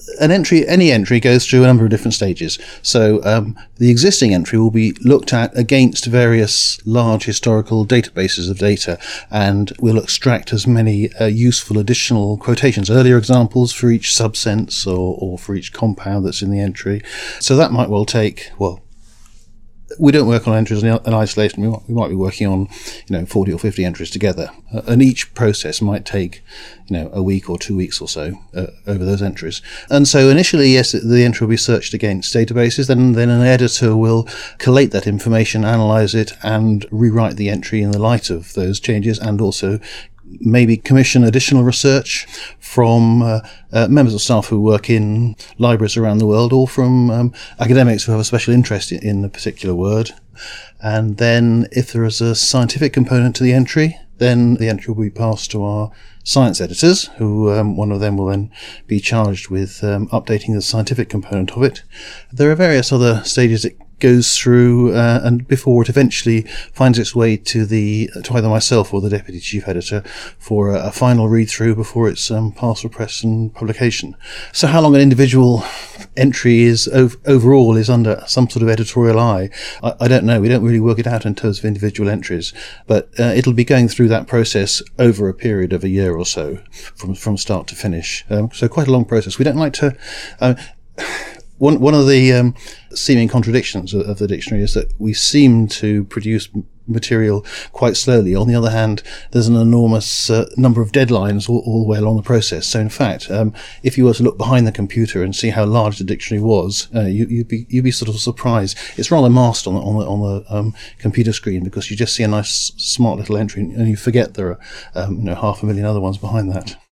any entry goes through a number of different stages. So the existing entry will be looked at against various large historical databases of data, and we'll extract as many useful additional quotations, earlier examples for each subsense or for each compound that's in the entry. So that might well take, we don't work on entries in isolation. We might be working on, 40 or 50 entries together, and each process might take, a week or 2 weeks or so over those entries. And so initially, yes, the entry will be searched against databases. Then an editor will collate that information, analyze it, and rewrite the entry in the light of those changes, and also maybe commission additional research from members of staff who work in libraries around the world, or from academics who have a special interest in a particular word. And then if there is a scientific component to the entry, then the entry will be passed to our science editors, who one of them will then be charged with updating the scientific component of it. There are various other stages it goes through, and before it eventually finds its way to either myself or the deputy chief editor for a final read through before it's passed for press and publication. So how long an individual entry is overall is under some sort of editorial eye, I don't know. We don't really work it out in terms of individual entries, but it'll be going through that process over a period of a year or so, from start to finish. So quite a long process. We don't like to. One of the seeming contradictions of the dictionary is that we seem to produce material quite slowly. On the other hand, there's an enormous number of deadlines all the way along the process. So in fact, if you were to look behind the computer and see how large the dictionary was, you'd be sort of surprised. It's rather masked on the computer screen, because you just see a nice smart little entry and you forget there are 500,000 other ones behind that.